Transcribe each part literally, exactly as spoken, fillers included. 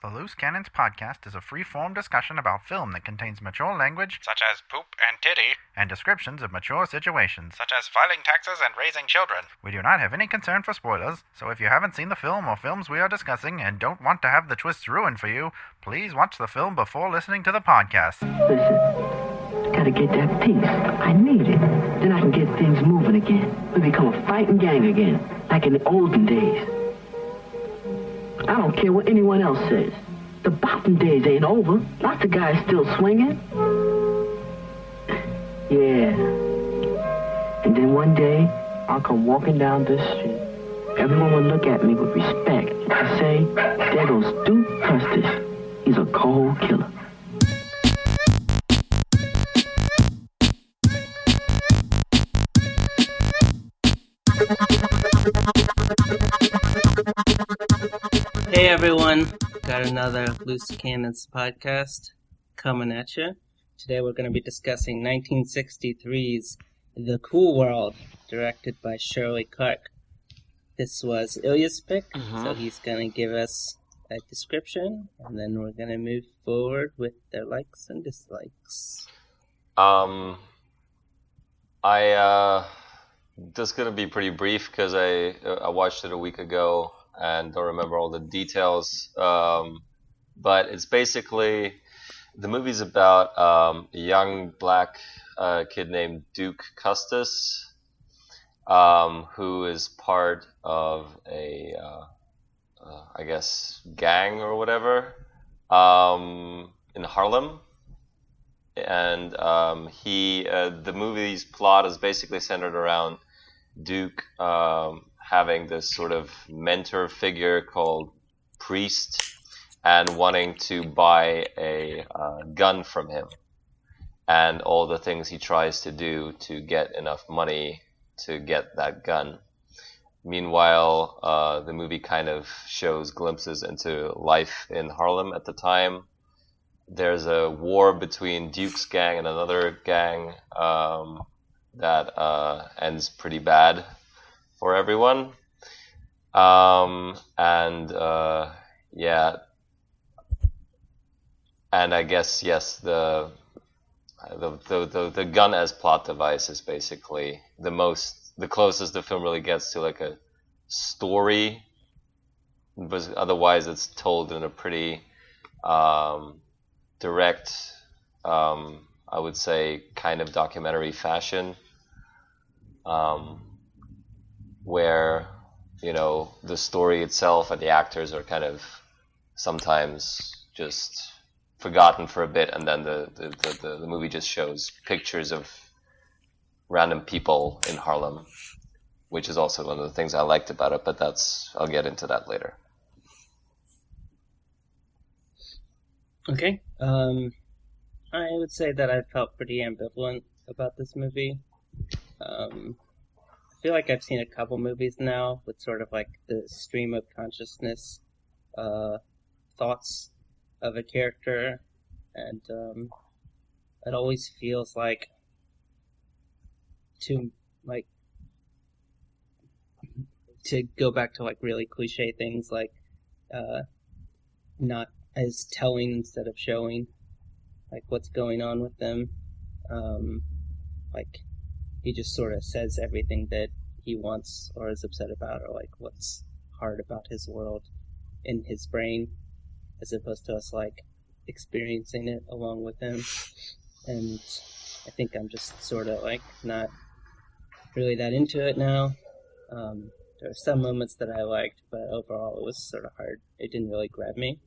The Loose Cannons podcast is a free-form discussion about film that contains mature language, such as poop and titty, and descriptions of mature situations, such as filing taxes and raising children. We do not have any concern for spoilers, so if you haven't seen the film or films we are discussing and don't want to have the twists ruined for you, please watch the film before listening to the podcast. Listen, gotta get that peace. I need it. Then I can get things moving again. We become a fighting gang again, like in the olden days. I don't care what anyone else says. The bopping days ain't over. Lots of guys still swinging. Yeah. And then one day, I'll come walking down this street. Everyone will look at me with respect and say, there goes Duke Custis. He's a cold killer. Hey everyone, got another Loose Cannons podcast coming at you. Today we're going to be discussing nineteen sixty-three's The Cool World, directed by Shirley Clarke. This was Ilya's pick, uh-huh. So he's going to give us a description, and then we're going to move forward with their likes and dislikes. Um, I, uh, this is going to be pretty brief because I, I watched it a week ago and don't remember all the details, um, but it's basically, the movie's about um, a young black uh, kid named Duke Custis, um, who is part of a, uh, uh, I guess, gang or whatever, um, in Harlem, and um, he, uh, the movie's plot is basically centered around Duke, um, having this sort of mentor figure called Priest and wanting to buy a uh, gun from him and all the things he tries to do to get enough money to get that gun. Meanwhile, uh, the movie kind of shows glimpses into life in Harlem at the time. There's a war between Duke's gang and another gang um, that uh, ends pretty bad for everyone, um, and uh, yeah, and I guess yes, the, the the the the gun as plot device is basically the most, the closest the film really gets to like a story, but otherwise it's told in a pretty um, direct, um, I would say, kind of documentary fashion. Um, where, you know, the story itself and the actors are kind of sometimes just forgotten for a bit, and then the, the, the, the movie just shows pictures of random people in Harlem, which is also one of the things I liked about it, but that's, I'll get into that later. Okay, um, I would say that I felt pretty ambivalent about this movie. Um... I feel like I've seen a couple movies now with sort of like the stream of consciousness uh, thoughts of a character, and um, it always feels like to like to go back to like really cliche things like uh, not as telling instead of showing, like what's going on with them, um, like. He just sort of says everything that he wants or is upset about, or like what's hard about his world in his brain, as opposed to us like experiencing it along with him. And I think I'm just sort of like not really that into it now. Um, there are some moments that I liked, but overall it was sort of hard. It didn't really grab me.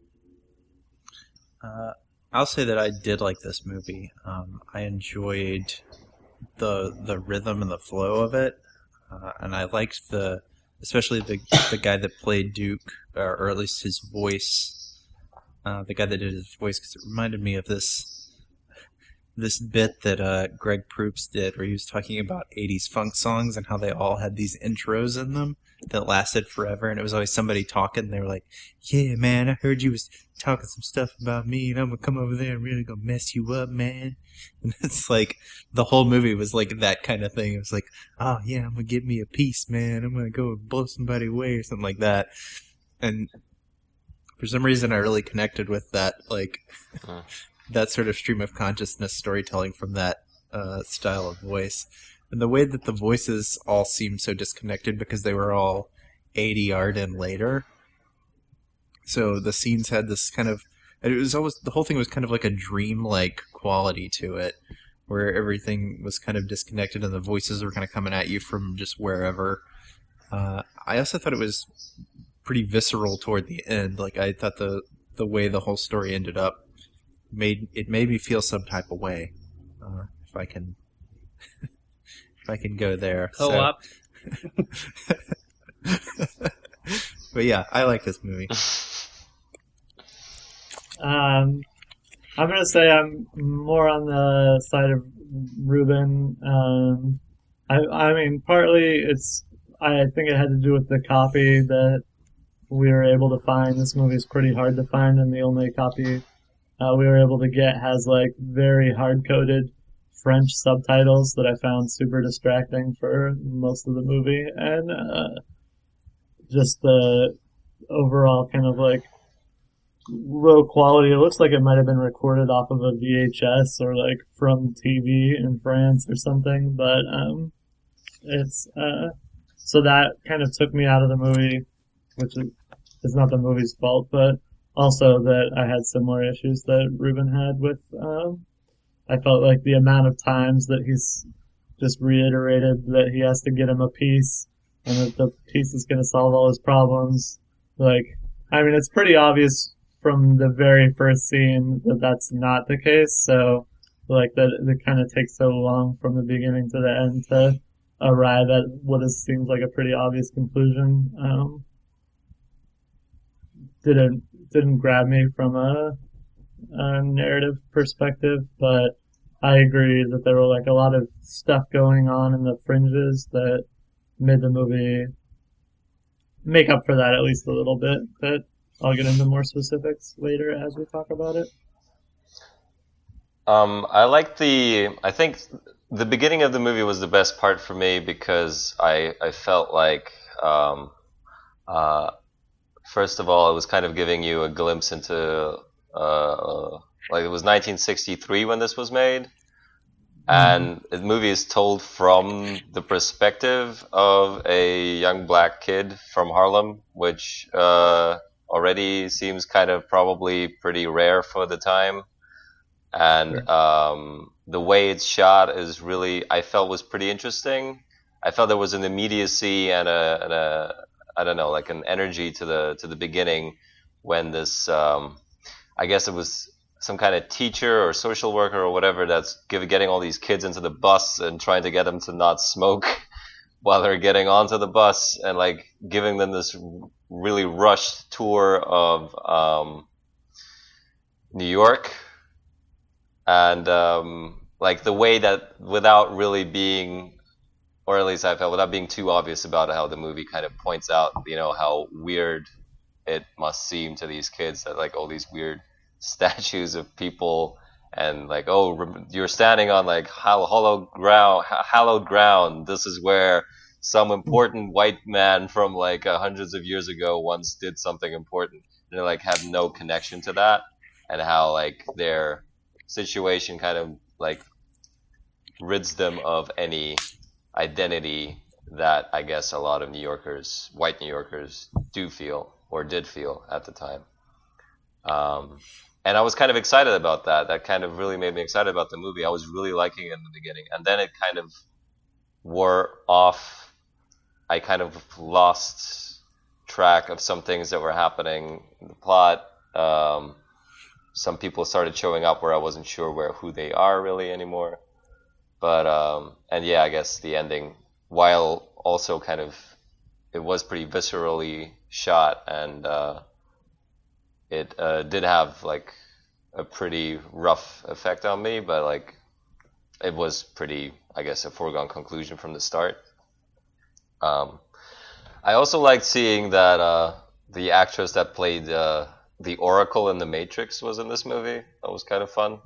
Uh, I'll say that I did like this movie. Um, I enjoyed the the rhythm and the flow of it, uh, and I liked the, especially the the guy that played Duke, or, or at least his voice, uh, the guy that did his voice, because it reminded me of this this bit that uh, Greg Proops did, where he was talking about eighties funk songs and how they all had these intros in them that lasted forever, and it was always somebody talking, and they were like, yeah, man, I heard you was talking some stuff about me, and I'm gonna come over there and really gonna mess you up, man. And it's like, the whole movie was like that kind of thing. It was like, oh yeah, I'm gonna get me a piece, man, I'm gonna go blow somebody away, or something like that. And For some reason, I really connected with that, like Uh. that sort of stream of consciousness storytelling from that uh, style of voice, and the way that the voices all seemed so disconnected because they were all A D R'd in later. So the scenes had this kind of, it was always, the whole thing was kind of like a dream-like quality to it, where everything was kind of disconnected and the voices were kind of coming at you from just wherever. Uh, I also thought it was pretty visceral toward the end. Like, I thought the the way the whole story ended up made it made me feel some type of way. Uh, if I can, if I can go there. Co-op. So. But yeah, I like this movie. Um, I'm gonna say I'm more on the side of Ruben. Um, I, I mean, partly it's, I think it had to do with the copy that we were able to find. This movie is pretty hard to find, and the only copy uh, we were able to get has like very hard-coded French subtitles that I found super distracting for most of the movie, and uh, just the overall kind of like low quality. It looks like it might have been recorded off of a V H S or like from T V in France or something, but um, it's uh, so that kind of took me out of the movie, which is, is not the movie's fault, but also that I had similar issues that Ruben had with. Um, I felt like the amount of times that he's just reiterated that he has to get him a piece and that the piece is going to solve all his problems. Like, I mean, it's pretty obvious from the very first scene that that's not the case. So, like, that it kind of takes so long from the beginning to the end to arrive at what is, seems like a pretty obvious conclusion. Um, didn't didn't grab me from a, a narrative perspective, but I agree that there were like a lot of stuff going on in the fringes that made the movie make up for that at least a little bit. But I'll get into more specifics later as we talk about it. Um, I like the. I think the beginning of the movie was the best part for me because I I felt like, um, uh, first of all, it was kind of giving you a glimpse into uh, like it was nineteen sixty-three when this was made, and the movie is told from the perspective of a young black kid from Harlem, which uh, already seems kind of probably pretty rare for the time. And Sure. um, the way it's shot is really, I felt was pretty interesting. I felt there was an immediacy and a, and a I don't know, like an energy to the to the beginning when this, um, I guess it was some kind of teacher or social worker or whatever that's give, getting all these kids into the bus and trying to get them to not smoke while they're getting onto the bus, and like giving them this really rushed tour of um, New York. And um, like the way that, without really being, or at least I felt, without being too obvious about how the movie kind of points out, you know, how weird it must seem to these kids that like all these weird statues of people, and like, oh, you're standing on like hollow ground, hallowed ground. This is where some important white man from like uh, hundreds of years ago once did something important. And they like have no connection to that, and how like their situation kind of like rids them of any identity that I guess a lot of New Yorkers, white New Yorkers, do feel or did feel at the time. Um, and I was kind of excited about that. That kind of really made me excited about the movie. I was really liking it in the beginning, and then it kind of wore off. I kind of lost track of some things that were happening in the plot. Um, Some people started showing up where I wasn't sure where who they are really anymore. But um, and yeah, I guess the ending, while also kind of, it was pretty viscerally shot, and uh, it uh, did have like a pretty rough effect on me. But like, it was pretty, I guess, a foregone conclusion from the start. Um, I also liked seeing that uh, the actress that played Uh, the Oracle in The Matrix was in this movie. That was kind of fun.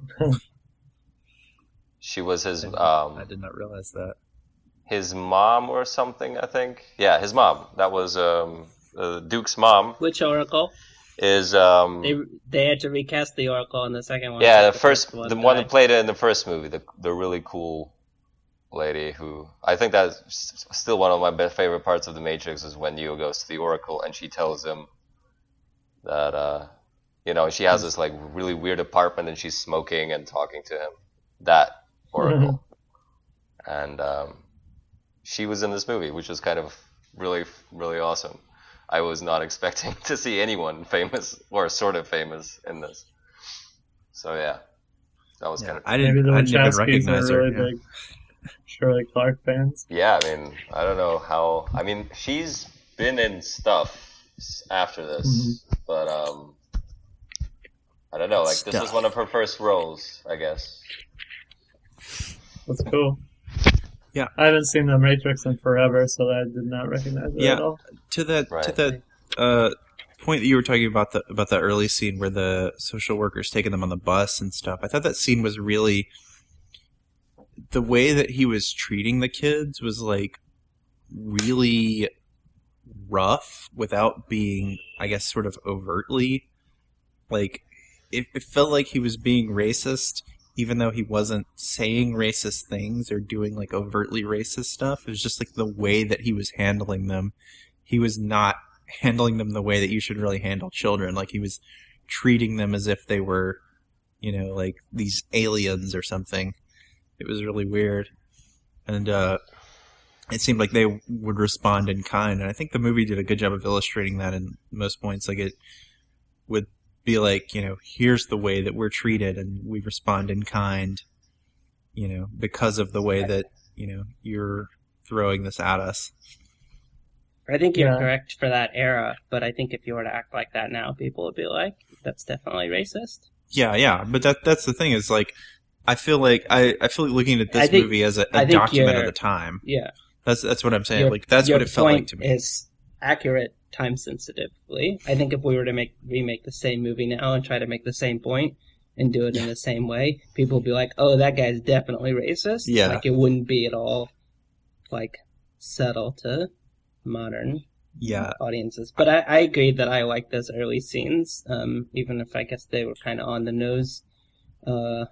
She was his I did, um I did not realize that. his mom or something, I think. Yeah, his mom. That was um uh, Duke's mom. Which Oracle? is um They they had to recast the Oracle in the second one. yeah since the first one the one died. that played it in the first movie, the the really cool lady who I think that's s- still one of my best favorite parts of the Matrix is when Neo goes to the Oracle and she tells him that uh you know she has this like really weird apartment and she's smoking and talking to him. That Oracle. And um, she was in this movie, which was kind of really, really awesome. I was not expecting to see anyone famous or sort of famous in this. So yeah, that was Yeah, kind of I Maybe didn't, the I didn't even Wachowskis recognize are her. really yeah. big Shirley Clark fans. yeah. I mean, I don't know how. I mean, she's been in stuff s- after this, Mhm. but um, I don't know. Like this was Stuff. one of her first roles, I guess. That's cool. Yeah. I haven't seen The Matrix in forever, so I did not recognize it Yeah. at all. To that to Right. that uh, point that you were talking about the about the early scene where the social worker's taking them on the bus and stuff. I thought that scene was really the way that he was treating the kids was like really rough without being, I guess, sort of overtly like it, it felt like he was being racist even though he wasn't saying racist things or doing like overtly racist stuff. It was just like the way that he was handling them. He was not handling them the way that you should really handle children. Like he was treating them as if they were, you know, like these aliens or something. It was really weird. And uh, it seemed like they would respond in kind. And I think the movie did a good job of illustrating that in most points. Like it would be like, you know, here's the way that we're treated and we respond in kind, you know, because of the way that, you know, you're throwing this at us. I think you're Yeah. correct for that era, but I think if you were to act like that now, people would be like, that's definitely racist. Yeah, yeah. But that that's the thing is like, I feel like I, I feel like looking at I this think- movie as a, I a think document of you're- the time. Yeah. That's that's what I'm saying. Your- like that's your what it felt like point to me. is accurate time sensitively. I think if we were to make remake the same movie now and try to make the same point and do it in the same way, people would be like, "Oh, that guy's definitely racist." Yeah. Like it wouldn't be at all like subtle to modern Yeah. audiences. But I, I agree that I like those early scenes, um, even if I guess they were kind of on the nose. Uh,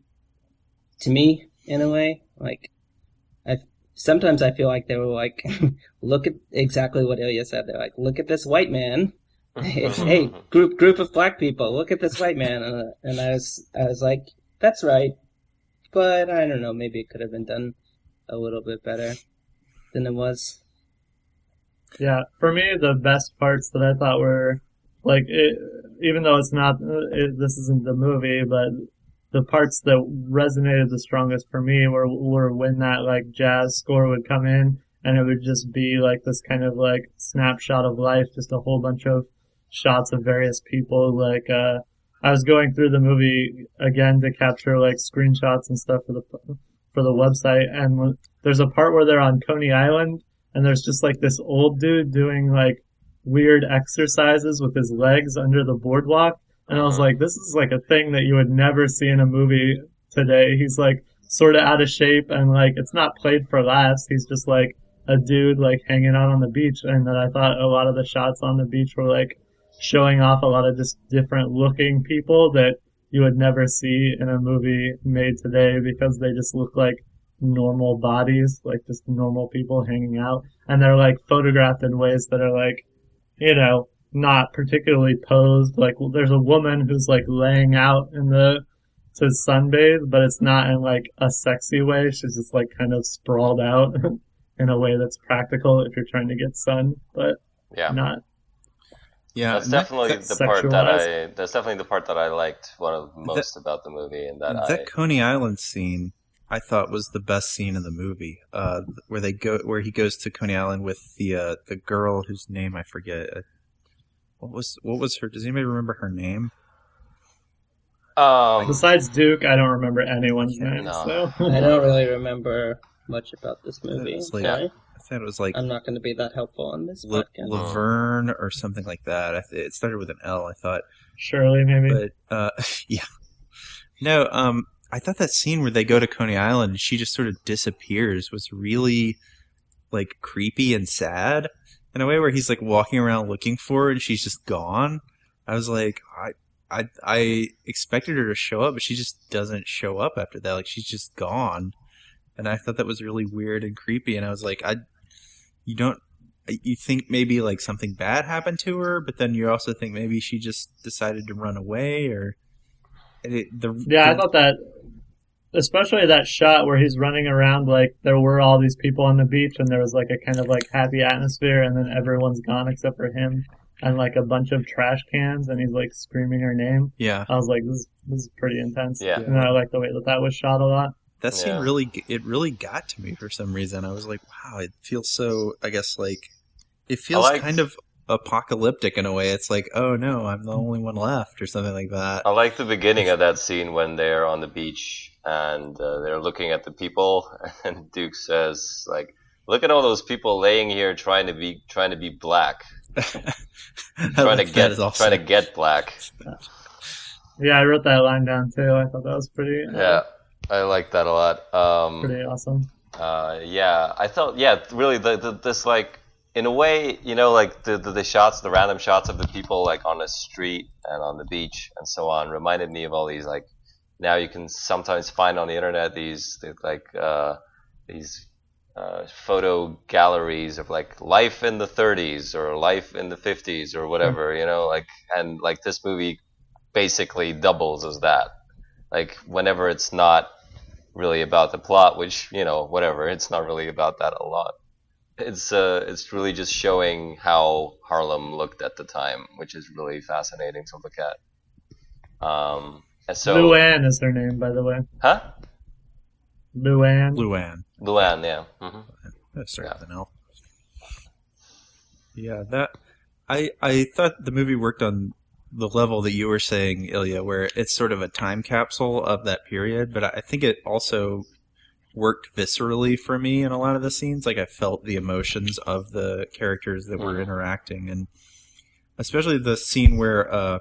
to me, in a way, like I sometimes I feel like they were like, look at exactly what Ilya said. They're like, look at this white man. Hey, group group of black people, look at this white man. And, and I was I was like, that's right, but I don't know. Maybe it could have been done a little bit better than it was. Yeah, for me, the best parts that I thought were, like, it, even though it's not, it, this isn't the movie, but the parts that resonated the strongest for me were, were when that, like, jazz score would come in, and it would just be, like, this kind of, like, snapshot of life, just a whole bunch of shots of various people, like, uh, I was going through the movie again to capture, like, screenshots and stuff for the, for the website, and there's a part where they're on Coney Island, and there's just like this old dude doing like weird exercises with his legs under the boardwalk. And I was like, this is like a thing that you would never see in a movie today. He's like sort of out of shape and like it's not played for laughs. He's just like a dude like hanging out on the beach. And then I thought a lot of the shots on the beach were like showing off a lot of just different looking people that you would never see in a movie made today because they just look like normal bodies, like just normal people hanging out, and they're like photographed in ways that are like, you know, not particularly posed. Like there's a woman who's like laying out in the to sunbathe, but it's not in like a sexy way. She's just like kind of sprawled out in a way that's practical if you're trying to get sun, but Yeah. not. Yeah. That's and that- definitely that- the part that I. sexualized. That's definitely the part that I liked one of most about the movie, and that, that I. Coney Island scene I thought was the best scene in the movie, uh, where they go, where he goes to Coney Island with the uh, the girl whose name I forget. Uh, what was what was her? Does anybody remember her name? Um, Besides Duke, I don't remember anyone's name. No. So I don't really remember much about this movie. It's like- Sorry. I thought it was like I'm not going to be that helpful on this La- podcast. Laverne or something like that. I th- it started with an L. I thought, Shirley maybe. but uh, yeah, no. Um, I thought that scene where they go to Coney Island and she just sort of disappears was really like creepy and sad in a way where he's like walking around looking for her and she's just gone. I was like, I, I, I expected her to show up, but she just doesn't show up after that. Like, she's just gone. And I thought that was really weird and creepy. And I was like, I, you don't, you think maybe like something bad happened to her, but then you also think maybe she just decided to run away, or it, the Yeah, I the, thought that, especially that shot where he's running around, like there were all these people on the beach and there was like a kind of like happy atmosphere, and then everyone's gone except for him and like a bunch of trash cans, and he's like screaming her name. yeah, I was like, this, this is pretty intense. Yeah. And I like the way that that was shot a lot. that scene Yeah. really, it really got to me for some reason. I was like, wow, it feels so, I guess like, it feels liked- kind of apocalyptic in a way. It's like, oh no, I'm the only one left, or something like that. I like the beginning of that scene when they're on the beach and uh, they're looking at the people, and Duke says, like, "Look at all those people laying here trying to be trying to be black, I trying like to that get as also- trying to get black." Yeah, I wrote that line down too. I thought that was pretty, uh, Yeah, I like that a lot. Um, pretty awesome. Uh, yeah, I thought, yeah, really, the, the this like, in a way, you know, like the, the the shots, the random shots of the people like on the street and on the beach and so on, reminded me of all these like, now you can sometimes find on the internet these like uh, these uh, photo galleries of like life in the thirties or life in the fifties or whatever, you know, like, and like this movie basically doubles as that. Like whenever it's not really about the plot, which, you know, whatever, it's not really about that a lot. It's uh, it's really just showing how Harlem looked at the time, which is really fascinating to look at. Um, and so, Luann is her name, by the way. huh? Luann. Luann. Luann, yeah. hmm That's Yeah. something else. Yeah, that I I thought the movie worked on the level that you were saying, Ilya, where it's sort of a time capsule of that period, but I think it also worked viscerally for me in a lot of the scenes. Like I felt the emotions of the characters that were Mhm. interacting, and especially the scene where uh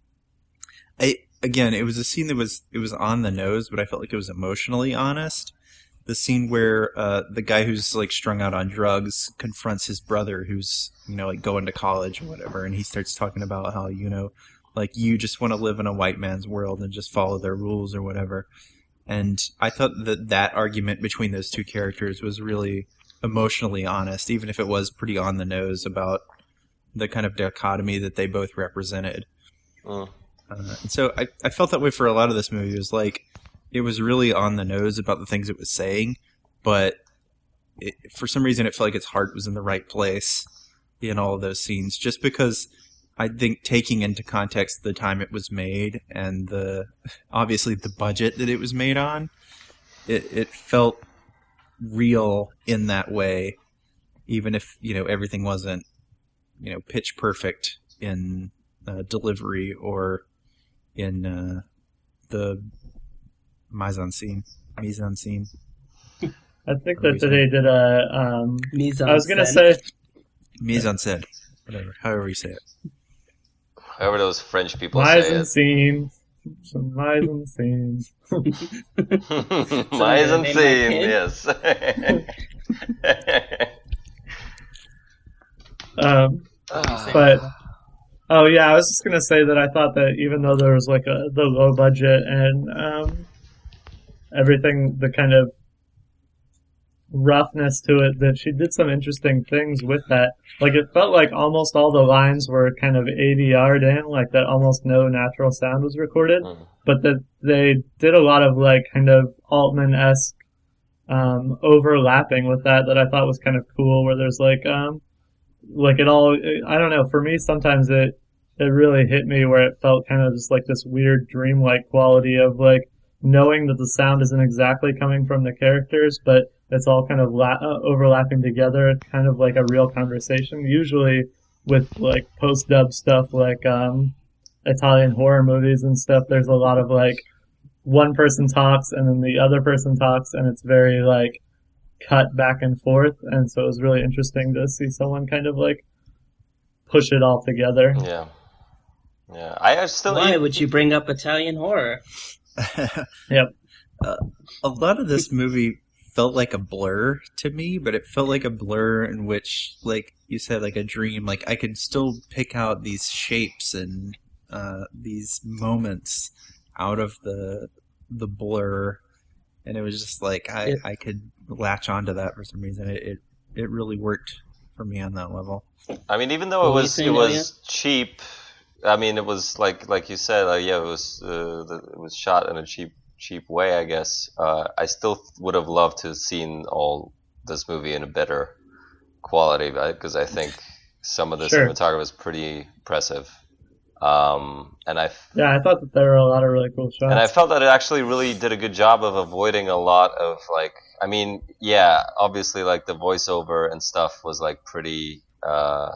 I again, it was a scene that was it was on the nose, but I felt like it was emotionally honest. The scene where uh, the guy who's like strung out on drugs confronts his brother who's, you know, like going to college or whatever, and he starts talking about how, you know, like you just want to live in a white man's world and just follow their rules or whatever. And I thought that that argument between those two characters was really emotionally honest, even if it was pretty on the nose about the kind of dichotomy that they both represented. Mm. Uh, and so I, I felt that way for a lot of this movie. It was like, it was really on the nose about the things it was saying, but it, for some reason it felt like its heart was in the right place in all of those scenes, just because I think taking into context the time it was made and the obviously the budget that it was made on, it, it felt real in that way, even if, you know, everything wasn't, you know, pitch perfect in uh, delivery or in uh, the mise en scene. Mise en scene. I think What were that you today did a. Um, Mise I was gonna en say. scène. Mise en scène. Whatever. However you say it. However those French people Mise say en it. scene. Some mise en scene. Mise en name scene, that yes. Um, Ah. but oh yeah, I was just gonna say that I thought that even though there was like a the low budget and um, everything, the kind of roughness to it, that she did some interesting things with that. Like it felt like almost all the lines were kind of A D R'd in, like that almost no natural sound was recorded, Mm. but that they did a lot of like kind of Altman-esque um, overlapping with that that I thought was kind of cool, where there's like um, like it all, I don't know, for me sometimes it it really hit me where it felt kind of just like this weird dreamlike quality of like knowing that the sound isn't exactly coming from the characters, but it's all kind of la- uh, overlapping together, kind of like a real conversation. Usually with like post-dub stuff like um, Italian horror movies and stuff, there's a lot of like one person talks and then the other person talks, and it's very like cut back and forth. And so it was really interesting to see someone kind of like push it all together. Yeah. Yeah. I I still. Why would you bring up Italian horror? Yep. Uh, a lot of this movie felt like a blur to me, but it felt like a blur in which, like you said, like a dream. Like I could still pick out these shapes and uh, these moments out of the the blur, and it was just like I, It- I could latch onto that for some reason. It, it it really worked for me on that level. I mean, even though What it were you was saying, it was Ilya? cheap. I mean, it was like like you said, like, yeah, it was uh, the, it was shot in a cheap cheap way, I guess. Uh, I still would have loved to have seen all this movie in a better quality, because I think some of the Sure. cinematography was pretty impressive. Um, and I f- Yeah, I thought that there were a lot of really cool shots. and I felt that it actually really did a good job of avoiding a lot of like, I mean, yeah, obviously like the voiceover and stuff was like pretty, uh,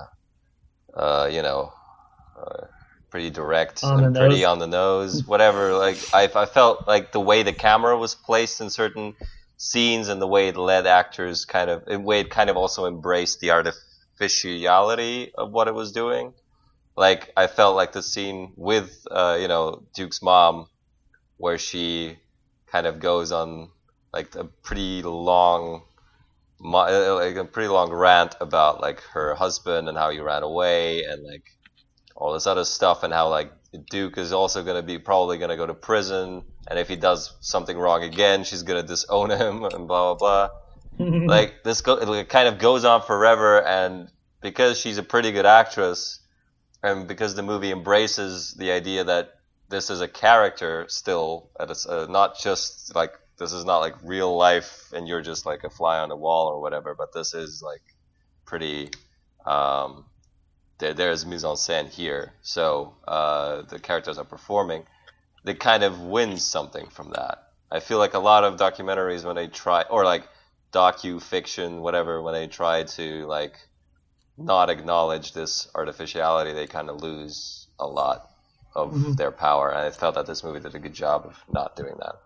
uh, you know, uh, pretty direct On and the pretty nose. on the nose, whatever. Like I, I felt like the way the camera was placed in certain scenes and the way it led actors kind of, in a way it kind of also embraced the artificiality of what it was doing. Like I felt like the scene with uh, you know, Duke's mom, where she kind of goes on like a pretty long, mo- uh, like a pretty long rant about like her husband and how he ran away and like all this other stuff, and how like Duke is also going to be probably going to go to prison, and if he does something wrong again, she's going to disown him and blah blah blah. Like this go- it kind of goes on forever, and because she's a pretty good actress, and because the movie embraces the idea that this is a character still, that it's uh, not just like, this is not like real life and you're just like a fly on the wall or whatever, but this is like pretty, um, there, there's mise en scène here, so uh, the characters are performing, they kind of wins something from that. I feel like a lot of documentaries, when they try, or like docu-fiction, whatever, when they try to like not acknowledge this artificiality, they kind of lose a lot of Mhm. their power. And I felt that this movie did a good job of not doing that.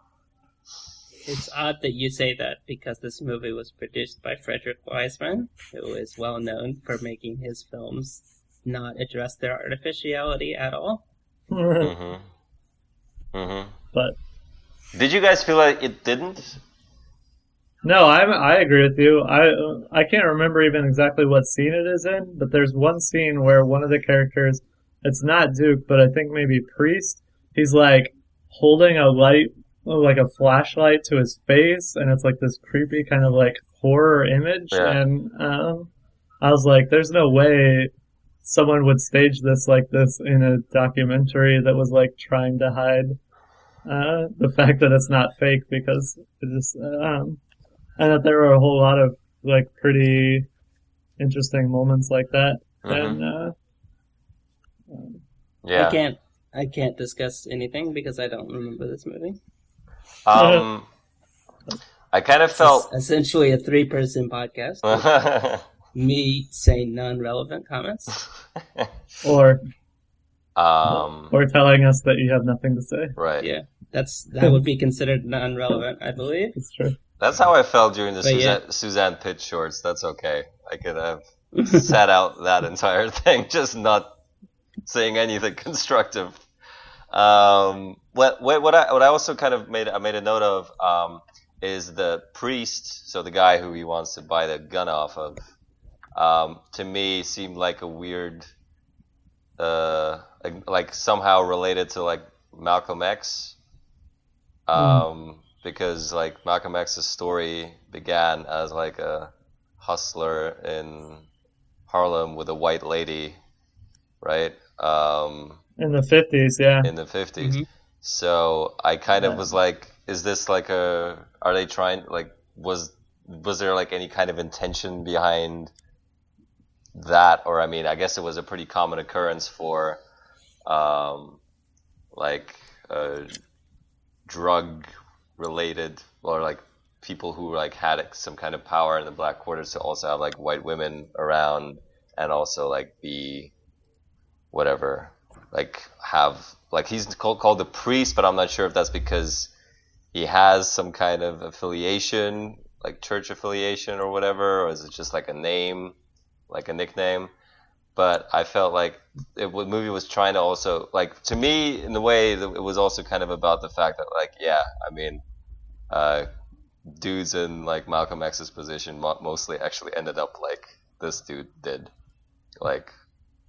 It's odd that you say that, because this movie was produced by Frederick Wiseman, who is well known for making his films not address their artificiality at all. hmm hmm But Did you guys feel like it didn't? no, I I agree with you. I I can't remember even exactly what scene it is in, but there's one scene where one of the characters, it's not Duke, but I think maybe Priest, he's like holding a light, like a flashlight to his face, and it's like this creepy kind of like horror image. Yeah. And um, I was like, there's no way someone would stage this like this in a documentary that was like trying to hide uh, the fact that it's not fake, because it just um, and that there were a whole lot of like pretty interesting moments like that. Mhm. And uh, Yeah. I can't I can't discuss anything because I don't remember this movie. Um, I kind of It's felt. essentially a three person podcast. with me saying non relevant comments. or um, or telling us that you have nothing to say. right. Yeah. That's that would be considered non relevant, I believe. It's true. That's how I felt during the But yeah. Suzanne, Suzanne Pitt shorts. That's okay. I could have sat out that entire thing, just not saying anything constructive. Um, what what what I what I also kind of made I made a note of um, is the priest. So the guy who he wants to buy the gun off of, um, to me seemed like a weird, uh, like, like somehow related to like Malcolm X. Um, because like Malcolm X's story began as like a hustler in Harlem with a white lady, right? Um, In the fifties, yeah. in the fifties. Mhm. So I kind of Yeah. was like, is this like a, are they trying, like, was, was there like any kind of intention behind that? Or, I mean, I guess it was a pretty common occurrence for, um, like, uh, drug related, or like people who like had some kind of power in the black quarters to also have like white women around, and also like be whatever, like have like he's called, called the priest, but I'm not sure if that's because he has some kind of affiliation, like church affiliation or whatever, or is it just like a name, like a nickname? But I felt like it, the movie was trying to also, like, to me, in the way that it was also kind of about the fact that, like, yeah, I mean, uh, dudes in like Malcolm X's position mo- mostly actually ended up like this dude did, like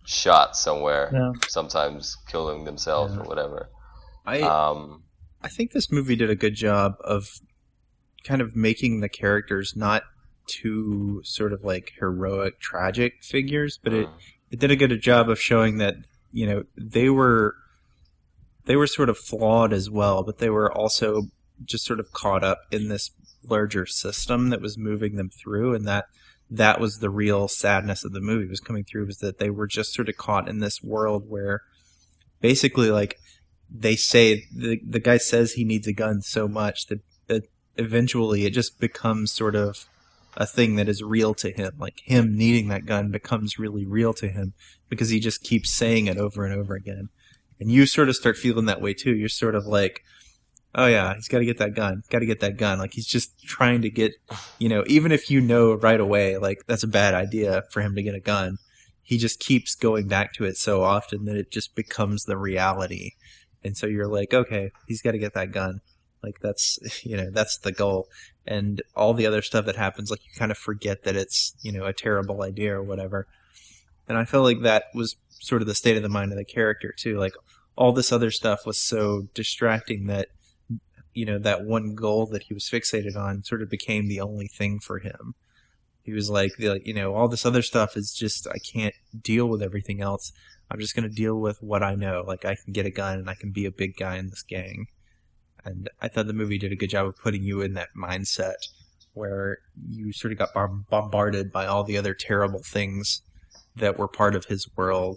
shot somewhere. Yeah. Sometimes killing themselves Yeah. or whatever. I Um, I think this movie did a good job of kind of making the characters not too sort of like heroic, tragic figures, but it, mm, it did a good job of showing that, you know, they were they were sort of flawed as well, but they were also just sort of caught up in this larger system that was moving them through, and that that was the real sadness of the movie was coming through, was that they were just sort of caught in this world where basically, like, they say the the guy says he needs a gun so much that, that eventually it just becomes sort of a thing that is real to him. Like, him needing that gun becomes really real to him because he just keeps saying it over and over again. And you sort of start feeling that way too. You're sort of like, oh yeah, he's got to get that gun. Got to get that gun. Like, he's just trying to get, you know, even if you know right away, like, that's a bad idea for him to get a gun, he just keeps going back to it so often that it just becomes the reality. And so you're like, okay, he's got to get that gun. Like, that's, you know, that's the goal. And all the other stuff that happens, like, you kind of forget that it's, you know, a terrible idea or whatever. And I feel like that was sort of the state of the mind of the character too. Like, all this other stuff was so distracting that, you know, that one goal that he was fixated on sort of became the only thing for him. He was like, you know, all this other stuff is just, I can't deal with everything else. I'm just going to deal with what I know. Like, I can get a gun and I can be a big guy in this gang. And I thought the movie did a good job of putting you in that mindset where you sort of got bar- bombarded by all the other terrible things that were part of his world.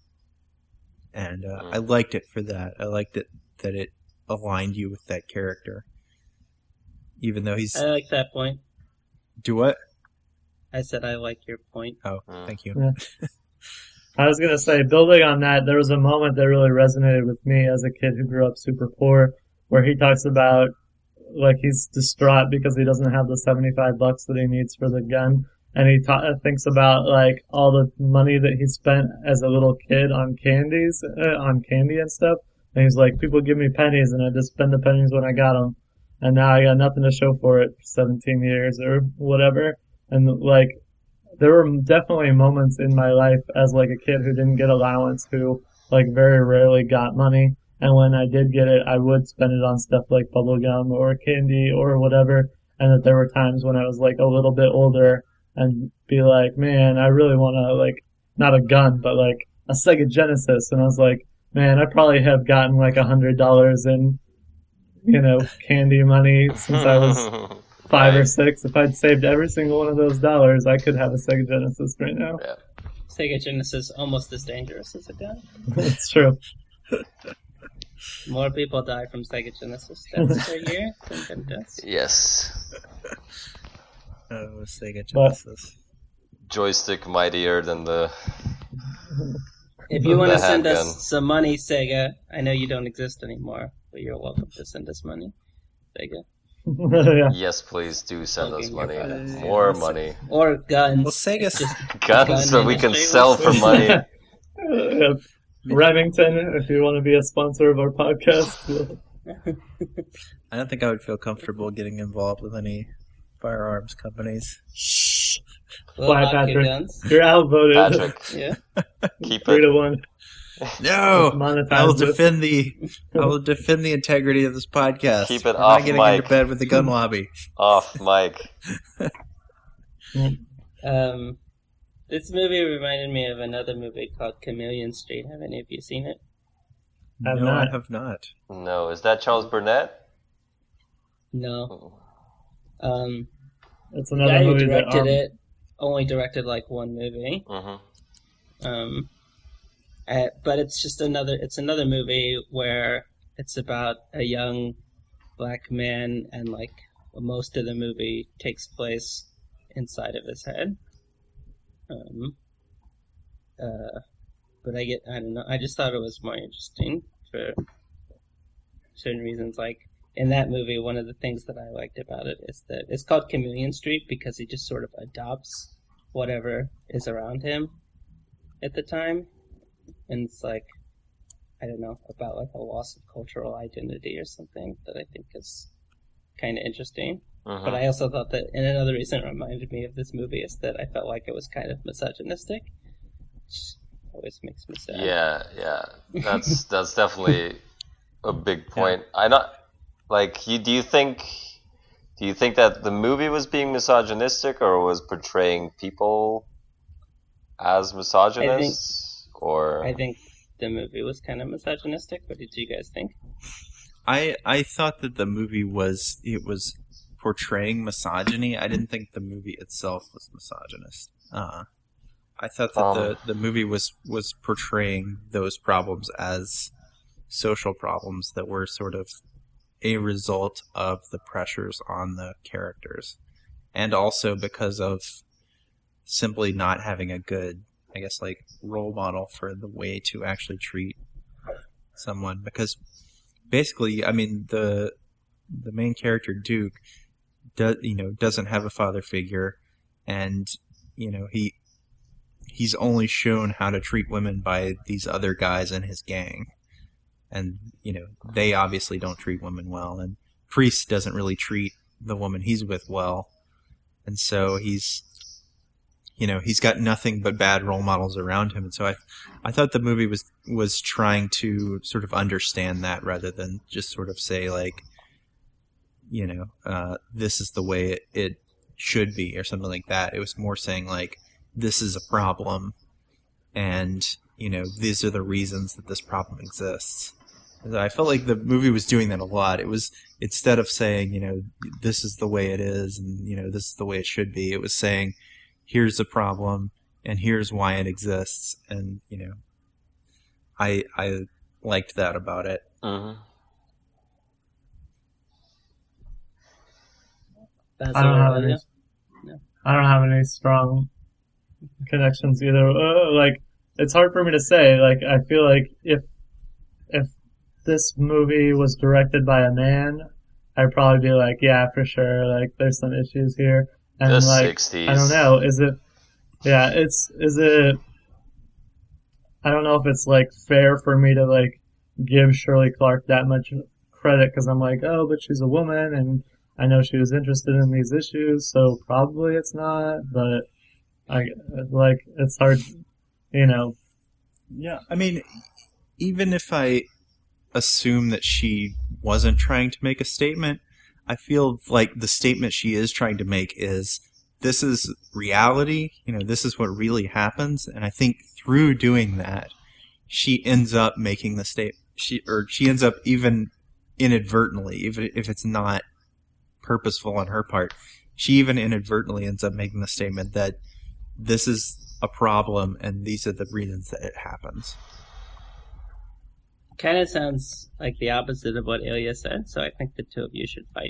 And uh, I liked it for that. I liked it that it aligned you with that character. Even though he's... I like that point. Do what? I said I like your point. Oh, Mm. thank you. Yeah. I was going to say, building on that, there was a moment that really resonated with me as a kid who grew up super poor, where he talks about, like, he's distraught because he doesn't have the seventy-five bucks that he needs for the gun. And he ta- thinks about, like, all the money that he spent as a little kid on candies, uh, on candy and stuff. And he's like, people give me pennies and I just spend the pennies when I got them. And now I got nothing to show for it for seventeen years or whatever. And, like, there were definitely moments in my life as, like, a kid who didn't get allowance, who, like, very rarely got money. And when I did get it, I would spend it on stuff like bubblegum or candy or whatever. And that there were times when I was, like, a little bit older and be like, man, I really want to, like, not a gun, but, like, a Sega Genesis. And I was like, man, I probably have gotten, like, a hundred dollars in, you know, candy money since I was five Right. or six. If I'd saved every single one of those dollars, I could have a Sega Genesis right now. Yeah. Sega Genesis almost as dangerous as a gun. It's true. More people die from Sega Genesis deaths per year than gun deaths. Yes. Oh, Sega But- Genesis. Joystick mightier than the. If you want to The send handgun. us some money, Sega, I know you don't exist anymore, but you're welcome to send us money, Sega. Yeah. Yes, please do send us Plugging money. your products. More money. Or guns. Well, Sega... Guns Gun so we can industry sell was- for money. Uh, Remington, if you want to be a sponsor of our podcast. I don't think I would feel comfortable getting involved with any firearms companies. Shh. We'll Why, lock your Patrick? guns. You're outvoted. Patrick, Yeah. keep Three to it. one. No! Monetize I will this. defend the I will defend the integrity of this podcast. Keep it We're off not getting mic. into bed with the gun lobby. Off mic. Um, this movie reminded me of another movie called Chameleon Street. Have any of you seen it? Have no, not. I have not. No, is that Charles Burnett? No. Um, It's the another guy who movie that directed um, it only directed like one movie. Mm-hmm. Um, uh, but it's just another. It's another movie where it's about a young black man, and like most of the movie takes place inside of his head. Um, uh, but I get. I don't know. I just thought it was more interesting for certain reasons. Like in that movie, one of the things that I liked about it is that it's called Chameleon Street because he just sort of adopts whatever is around him at the time. And it's like, I don't know, about like a loss of cultural identity or something that I think is kind of interesting. Mm-hmm. But I also thought that, and another reason it reminded me of this movie is that I felt like it was kind of misogynistic. always makes me sad. Yeah, yeah, that's that's definitely a big point. I not like you. Do you think? Do you think that the movie was being misogynistic or was portraying people as misogynists? I or I think the movie was kind of misogynistic. What did you guys think? I I thought that the movie was it was portraying misogyny. I didn't think the movie itself was misogynist. Uh, I thought that Um, the, the movie was, was portraying those problems as social problems that were sort of a result of the pressures on the characters. And also because of simply not having a good, I guess, like, role model for the way to actually treat someone. Because basically, I mean, the the main character, Duke, does, you know, doesn't have a father figure, and, you know, he he's only shown how to treat women by these other guys in his gang. And, you know, they obviously don't treat women well, and Priest doesn't really treat the woman he's with well. And so he's, you know, he's got nothing but bad role models around him. And so I I thought the movie was was trying to sort of understand that rather than just sort of say, like, you know, uh, this is the way it, it should be or something like that. It was more saying, like, this is a problem, and, you know, these are the reasons that this problem exists. And I felt like the movie was doing that a lot. It was, instead of saying, you know, this is the way it is, and, you know, this is the way it should be, it was saying, here's the problem, and here's why it exists, and, you know, I I liked that about it. mhm. Basil I don't have or any. Amelia? I don't have any strong connections either. Uh, like, it's hard for me to say. Like, I feel like if if this movie was directed by a man, I'd probably be like, yeah, for sure. Like, there's some issues here. And The like, sixties. I don't know. Is it? Yeah, it's is it? I don't know if it's like fair for me to like give Shirley Clark that much credit because I'm like, oh, but she's a woman and I know she was interested in these issues, so probably it's not. But I like it's hard, you know. Yeah, I mean, even if I assume that she wasn't trying to make a statement, I feel like the statement she is trying to make is, this is reality, you know, this is what really happens, and I think through doing that, she ends up making the statement, she, or she ends up even inadvertently, even if it's not purposeful on her part, she even inadvertently ends up making the statement that this is a problem and these are the reasons that it happens. Kind of sounds like the opposite of what Ilya said, so I think the two of you should fight.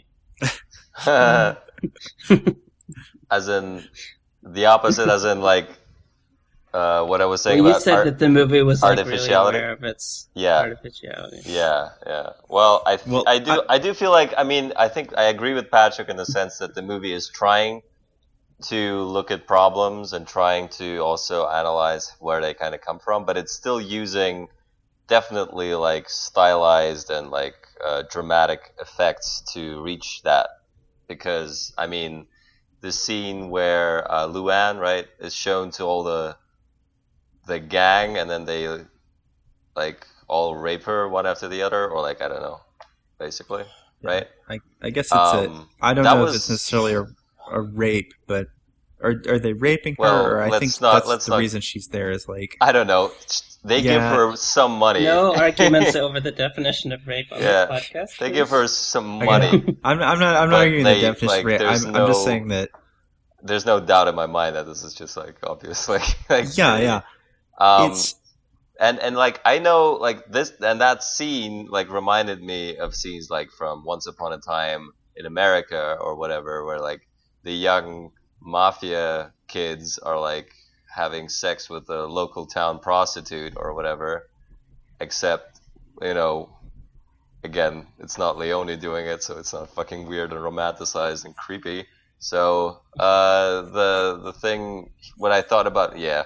As in the opposite, as in like uh, what I was saying Well, you about said art- that the movie was like really artificiality? aware of its Yeah. artificiality. Yeah, yeah. Well, I th- Well, I do I- I, do feel like I mean I think I agree with Patrick in the sense that the movie is trying to look at problems and trying to also analyze where they kind of come from, but it's still using definitely like stylized and like uh, dramatic effects to reach that. Because I mean, the scene where uh, Luann, right, is shown to all the the gang, and then they like all rape her one after the other, or like I don't know, basically, right? I, I guess it's Um, a, I don't that know was- if it's necessarily a, a rape, but are are they raping her? Well, or I let's think not- that's let's the not- reason she's there is like, I don't know. They give Yeah. her some money. No arguments over the definition of rape on Yeah. this podcast. They please. give her some Okay. money. I'm I'm not I'm not But arguing they- the definition like, of rape. there's I'm, I'm just no- saying that There's no doubt in my mind that this is just like obvious, like, like yeah yeah Um, it's and and like I know like this and that scene like reminded me of scenes like from Once Upon a Time in America or whatever, where like the young mafia kids are like having sex with a local town prostitute or whatever, except, you know, again, it's not Leone doing it, so it's not fucking weird and romanticized and creepy. So uh, the the thing, what I thought about, yeah.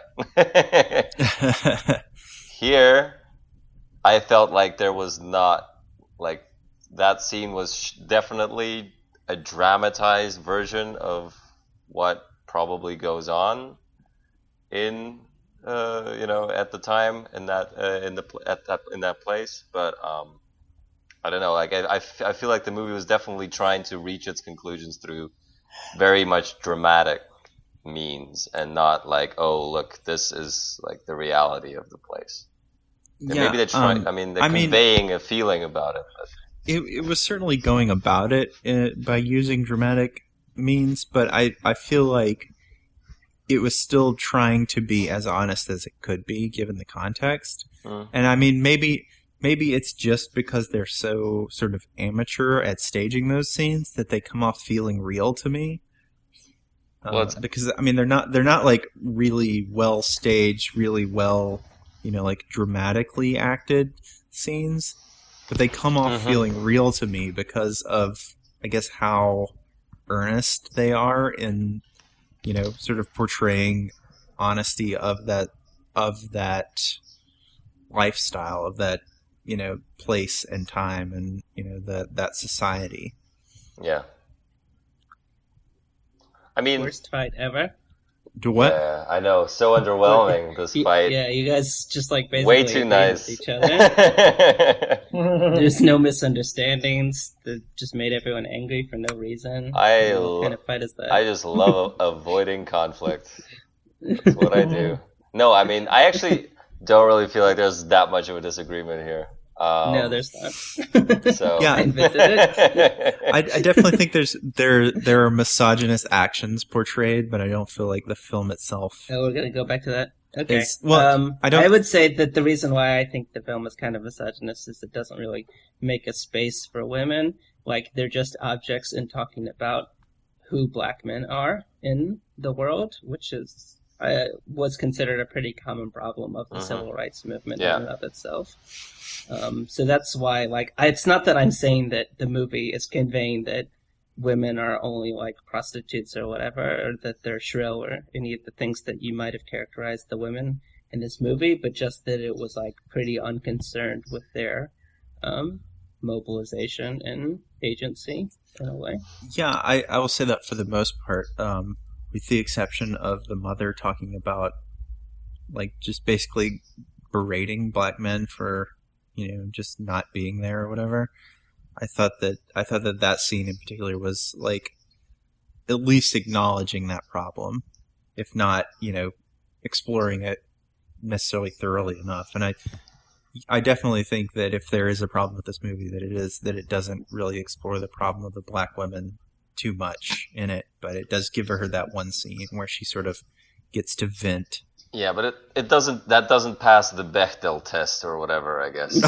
Here, I felt like there was not, like, that scene was sh- definitely a dramatized version of what probably goes on in uh, you know, at the time in that uh, in the pl- at that in that place. But um, I don't know. Like I, I, f- I feel like the movie was definitely trying to reach its conclusions through very much dramatic means, and not like, oh, look, this is like the reality of the place. And Yeah, maybe they're trying. um, I mean, they're I mean- conveying a feeling about it. But It, it was certainly going about it uh, by using dramatic means, but I, I feel like it was still trying to be as honest as it could be given the context. Mm. And I mean, maybe maybe it's just because they're so sort of amateur at staging those scenes that they come off feeling real to me. Uh, Well, it's- because I mean, they're not they're not like really well staged, really well, you know, like dramatically acted scenes, but they come off Mhm. feeling real to me because of, I guess, how earnest they are in, you know, sort of portraying honesty of that of that lifestyle, of that, you know, place and time, and, you know, that that society. yeah, I mean, Worst fight ever. Do what? yeah, I know, so underwhelming this Y- fight. Yeah, you guys just like basically Way too agree nice. with each other. There's no misunderstandings that just made everyone angry for no reason. I What lo- kind of fight is that? I just love a- avoiding conflict. That's what I do. No, I mean, I actually don't really feel like there's that much of a disagreement here. Um, no, there's not. So Yeah. I invented it. I, I definitely think there's there there are misogynist actions portrayed, but I don't feel like the film itself. Oh, we're gonna go back to that. Okay. Is- well, um, I don't- I would say that the reason why I think the film is kind of misogynist is it doesn't really make a space for women. Like they're just objects in talking about who black men are in the world, which is uh, was considered a pretty common problem of the Mhm. civil rights movement Yeah. in and of itself. Um, so that's why, like, I, it's not that I'm saying that the movie is conveying that women are only like prostitutes or whatever, or that they're shrill or any of the things that you might have characterized the women in this movie, but just that it was like pretty unconcerned with their um, mobilization and agency in a way. Yeah, I, I will say that for the most part, um, with the exception of the mother talking about, like, just basically berating black men for, you know, just not being there or whatever. I thought that I thought that that scene in particular was like at least acknowledging that problem, if not, you know, exploring it necessarily thoroughly enough. And I, I definitely think that if there is a problem with this movie, that it is that it doesn't really explore the problem of the black women too much in it, but it does give her that one scene where she sort of gets to vent. yeah, but it, it doesn't that doesn't pass the Bechdel test or whatever, I guess,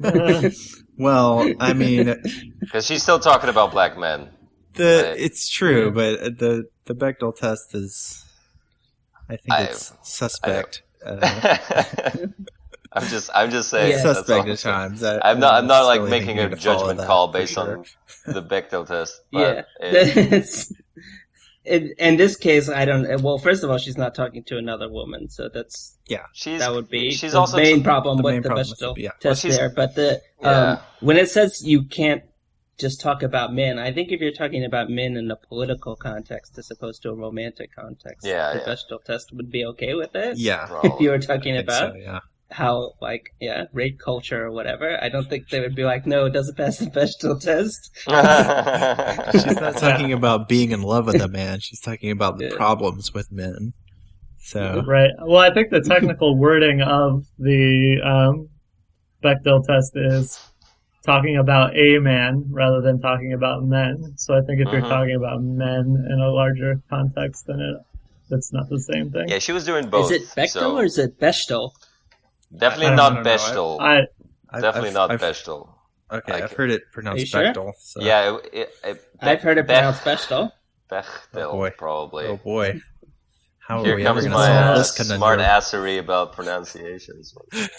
Well, I mean, because she's still talking about black men. the Right. it's true, but the the Bechdel test is, I think I- it's suspect. Uh, I'm just I'm just saying. Yeah. that's suspect all at times. I, I'm not I'm not like necessarily making think a you need to follow judgment that call for based sure. on the Bechdel test. Yeah, But it, it's, in, in this case, I don't. Well, first of all, she's not talking to another woman, so that's she's that would be she's the also main problem the with main the problem with Bechdel it, yeah. test Well, she's- there. But the Yeah. um, when it says you can't just talk about men, I think if you're talking about men in a political context as opposed to a romantic context, Yeah, the yeah. Bechdel test would be okay with it. Yeah, Probably. If you were I talking think about so, yeah. how, like, yeah, rape culture or whatever, I don't think they would be like, no, it doesn't pass the Bechdel test. She's not talking about being in love with a man. She's talking about the Yeah. problems with men. So Right. Well, I think the technical wording of the um, Bechdel test is talking about a man rather than talking about men. So I think if you're Mhm. talking about men in a larger context, then it it's not the same thing. Yeah, she was doing both. Is it Bechdel so or is it Bechdel? definitely I don't- not I don't know. Bechdel. I I- definitely I've- not I've- Bechdel. Okay, Like- I've heard it Are pronounced you sure? Bechdel. So. Yeah, it, it, it, I've heard it Bech- pronounced Bechdel. Bechdel, Oh, boy. probably. Oh boy, how are Here we ever comes going to my solve uh, this conundrum? smart assery about pronunciations.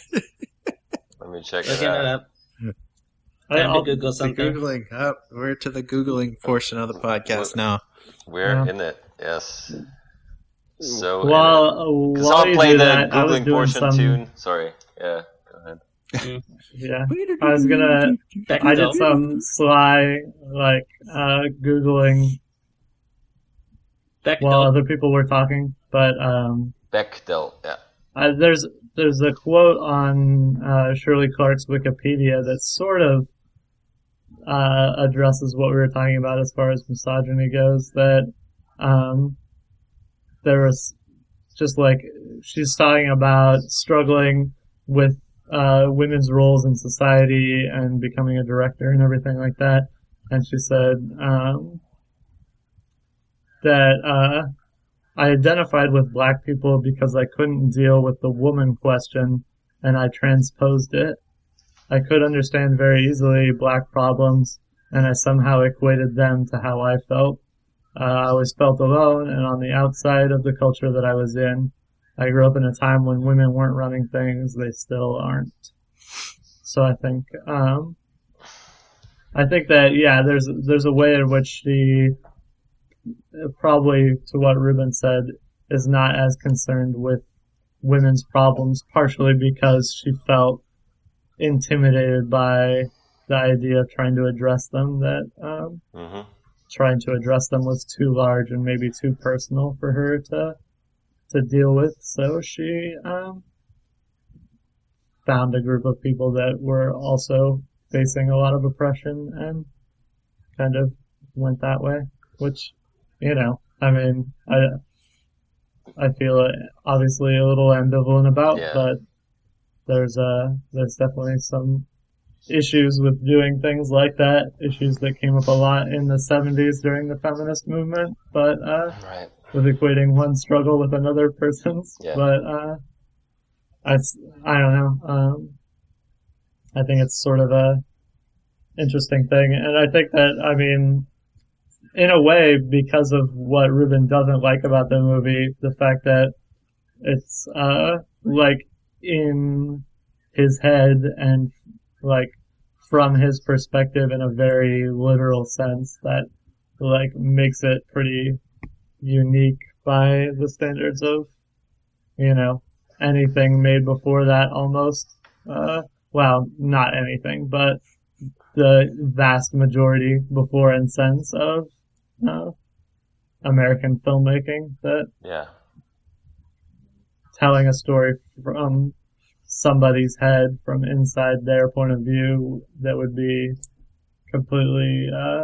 Let me check it Looking it out. up. I- Time to I'll- Google The something. googling up. We're to the googling portion of the podcast now. We're Yeah. in it, yes. So, While, because while I'll you play do the that, I was googling doing portion some. tune. Sorry, yeah, go ahead. Yeah, I was gonna. I did Bechdel. some sly like uh, googling while Bechdel. other people were talking, but um, Bechdel, yeah. Uh, there's there's a quote on uh, Shirley Clark's Wikipedia that sort of uh, addresses what we were talking about as far as misogyny goes. That um, there was just like she's talking about struggling with uh, women's roles in society and becoming a director and everything like that. And she said um, that. Uh, I identified with black people because I couldn't deal with the woman question, and I transposed it. I could understand very easily black problems, and I somehow equated them to how I felt. Uh, I always felt alone and on the outside of the culture that I was in. I grew up in a time when women weren't running things; they still aren't. So I think, um, I think that yeah, there's there's a way in which she. Probably to what Ruben said, is not as concerned with women's problems, partially because she felt intimidated by the idea of trying to address them, that um, Mm-hmm. trying to address them was too large and maybe too personal for her to to deal with. So she um, found a group of people that were also facing a lot of oppression and kind of went that way, which, you know, I mean, I, I feel obviously a little ambivalent about, Yeah. but there's uh there's definitely some issues with doing things like that, issues that came up a lot in the seventies during the feminist movement, but uh, Right. with equating one struggle with another person's. Yeah. But uh, I, I don't know. Um, I think it's sort of a interesting thing, and I think that, I mean, in a way, because of what Ruben doesn't like about the movie, the fact that it's, uh, like, in his head and, like, from his perspective in a very literal sense, that, like, makes it pretty unique by the standards of, you know, anything made before that almost. Uh, well, not anything, but the vast majority before and since of Uh, American filmmaking, that Yeah. telling a story from somebody's head, from inside their point of view, that would be completely, uh,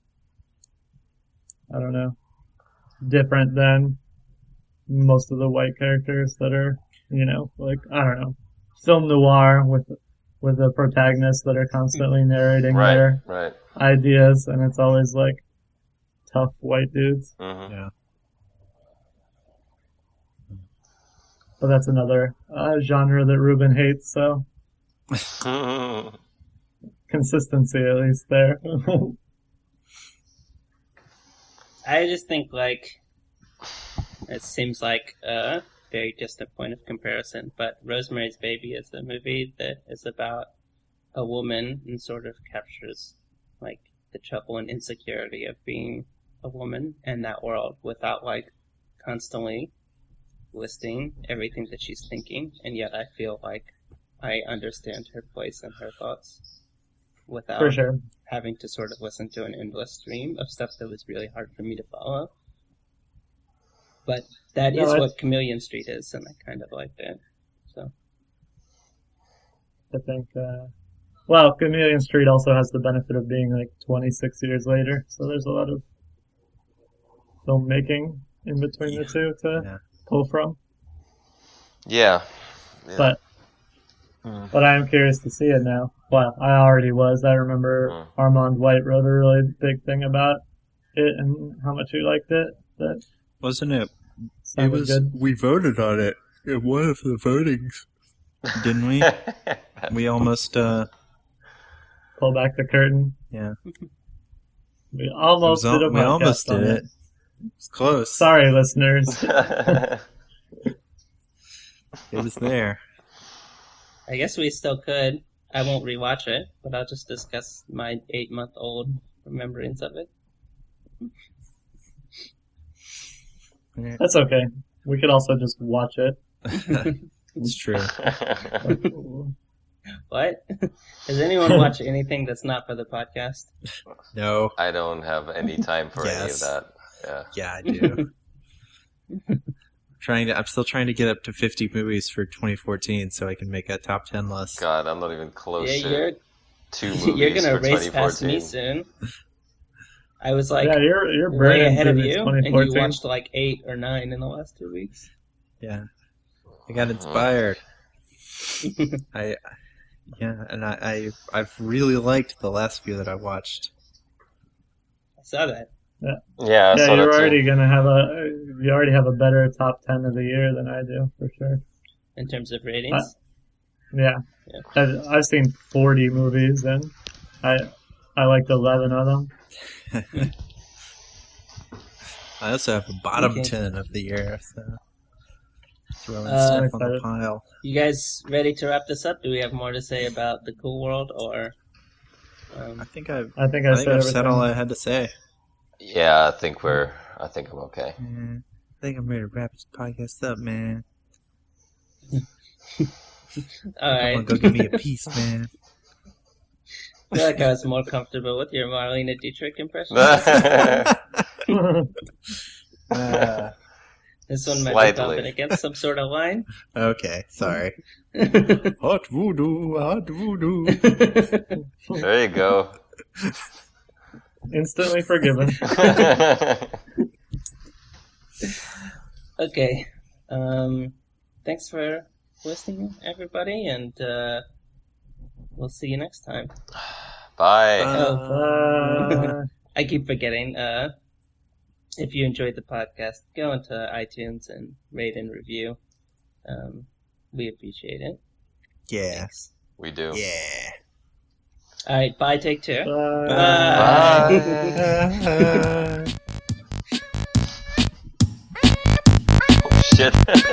I don't know, different than most of the white characters that are, you know, like, I don't know, film noir with with the protagonists that are constantly narrating Right. their Right. ideas, and it's always like tough white dudes. Mm-hmm. Yeah. But that's another uh, genre that Ruben hates, so consistency at least there. I just think, like, it seems like a very distant point of comparison, but Rosemary's Baby is a movie that is about a woman and sort of captures, like, the trouble and insecurity of being a woman in that world without, like, constantly listing everything that she's thinking, and yet I feel like I understand her place and her thoughts without For sure. having to sort of listen to an endless stream of stuff that was really hard for me to follow. But that No, is it's- what Chameleon Street is, and I kind of liked it. So I think, uh, well, Chameleon Street also has the benefit of being like twenty-six years later, so there's a lot of filmmaking in between the two to Yeah. pull from. Yeah. Yeah. But Mm. but I am curious to see it now. Well, I already was. I remember Mm. Armand White wrote a really big thing about it and how much he liked it. That Wasn't it? It sounded was. good. We voted on it in one of the votings, didn't we? We almost. uh Pull back the curtain. Yeah. We It almost was al- did a we podcast almost on did it. It's close. Sorry, listeners. It was there. I guess we still could. I won't rewatch it, but I'll just discuss my eight-month-old remembrance of it. Yeah, That's okay. We could also just watch it. it's true. What? Does anyone watch anything that's not for the podcast? No. I don't have any time for any of Yes. that. Yeah. Yeah, I do. trying to. I'm still trying to get up to fifty movies for twenty fourteen, so I can make a top ten list. God, I'm not even close Yeah, to you're two movies you're gonna for race past me twenty fourteen. soon. I was like yeah, you're you're way burning ahead of through you, twenty and you fourteen. watched like eight or nine in the last two weeks. Yeah, I got inspired. I, yeah, and I, I I've really liked the last few that I watched. I saw that. Yeah, I Yeah, saw you're that too. already gonna have a you already have a better top ten of the year than I do for sure. In terms of ratings, Yeah, Yeah. I've, I've seen forty movies and I I liked eleven of them. I also have a bottom Okay. ten of the year, so throwing Uh, stuff on the excited. pile. you guys ready to wrap this up? Do we have more to say about the Cool World, or um, I think I've I think I, I think said I've everything. said all I had to say. Yeah, I think we're. I think I'm okay. Yeah, I think I'm ready to wrap this podcast up, man. all Come on, right? go give me a piece, man. I feel like I was more comfortable with your Marlena Dietrich impression. Uh, This one might be Slightly. bumping against some sort of line. okay, sorry. Hot voodoo, hot voodoo. There you go. Instantly forgiven. Okay. Um, thanks for listening, everybody, and uh, we'll see you next time. Bye. Uh, I keep forgetting. Uh, if you enjoyed the podcast, go into iTunes and rate and review. Um, we appreciate it. Yeah, Thanks. We do. yeah. All right. Bye. Take two. uh, Bye. Oh, shit.